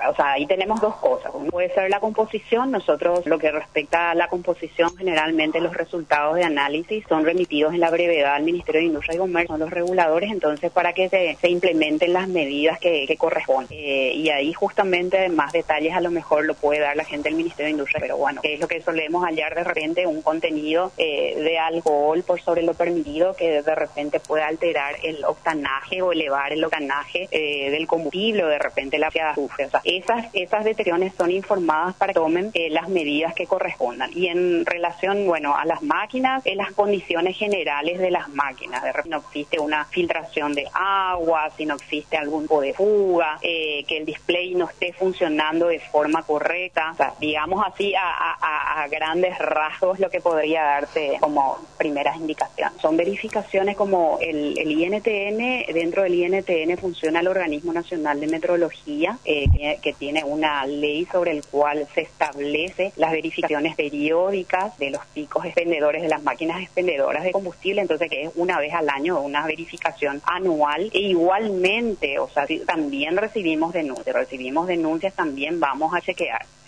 o sea, ahí tenemos dos cosas. Uno puede ser la composición. Nosotros, lo que respecta a la composición, generalmente los resultados de análisis son remitidos en la brevedad al Ministerio de Industria y Comercio, son los reguladores, entonces para que se implementen las medidas que corresponden. Y ahí justamente más detalles a lo mejor lo puede dar la gente del Ministerio de Industria, pero bueno, que es lo que solemos hallar de repente, un contenido de alcohol por sobre lo permitido que de repente puede alterar el octanaje o elevar el octanaje del combustible, o de repente la azufre. O sea, esas detecciones son informadas para que tomen las medidas que correspondan. Y en relación, bueno, a las máquinas, las condiciones generales de las máquinas, de repente no existe una filtración de agua, si no existe algún tipo de fuga, que el display no esté funcionando de forma correcta. O sea, digamos así, a grandes rasgos lo que podría darse como primeras indicaciones. Son verificaciones como el INTN. Dentro del INTN funciona el Organismo Nacional de Metrología, que tiene una ley sobre el cual se establece las verificaciones periódicas de los picos expendedores de las máquinas expendedoras de combustible, entonces que es una vez al año una verificación anual. E igualmente, o sea, si también recibimos denuncias también vamos a chequear.